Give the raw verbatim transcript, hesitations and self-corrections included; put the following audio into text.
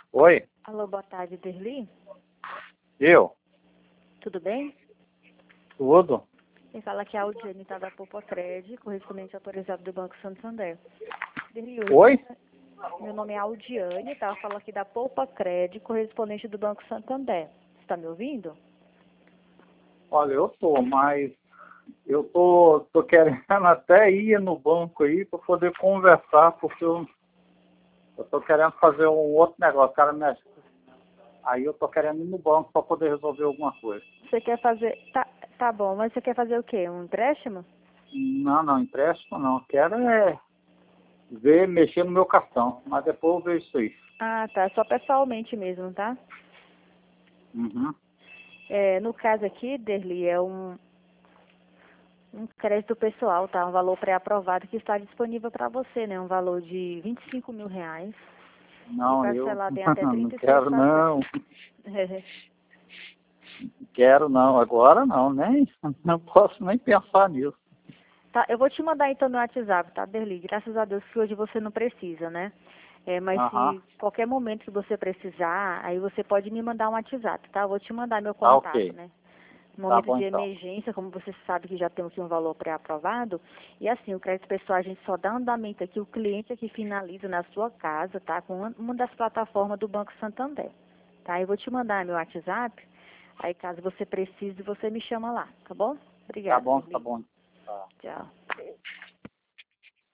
Oi, Alô, boa tarde, Derli. eu? Tudo bem? Tudo? Quem fala aqui é a Audiane, tá da Poupa Cred, correspondente autorizado do Banco Santander. Derli, hoje Oi? meu nome é Audiane, tá? Falo aqui da Poupa Cred, correspondente do Banco Santander. Você tá me ouvindo? Olha, eu tô, mas eu tô, tô querendo até ir no banco aí para poder conversar, porque eu, eu tô querendo fazer um outro negócio, cara, me ajuda. Aí eu tô querendo ir no banco para poder resolver alguma coisa. Você quer fazer... Tá, tá bom, mas você quer fazer o quê? Um empréstimo? Não, não, empréstimo não. Quero é ver, mexer no meu cartão, mas depois eu vejo isso aí. Ah, tá. Só pessoalmente mesmo, tá? Uhum. É, no caso aqui, Derli, é um, um crédito pessoal, tá? Um valor pré-aprovado que está disponível para você, né? Um valor de vinte e cinco mil reais e Não, eu parcelado em até não trinta e seis quero parcelas. não. Quero não, agora não, nem não posso nem pensar nisso. Tá, eu vou te mandar então no WhatsApp, tá, Derli? Graças a Deus que hoje você não precisa, né? É, mas Aham, se qualquer momento que você precisar, aí você pode me mandar um WhatsApp, tá? Eu vou te mandar meu tá contato, ok. né? No Tá momento bom de então. emergência, como você sabe que já temos aqui um valor pré-aprovado, e assim, o crédito pessoal a gente só dá andamento aqui, o cliente é que finaliza na sua casa, tá? Com uma uma das plataformas do Banco Santander, tá? Eu vou te mandar meu WhatsApp, aí caso você precise, você me chama lá, tá bom? Tá Obrigada, bom, tá Derli. bom. Tá. Tchau.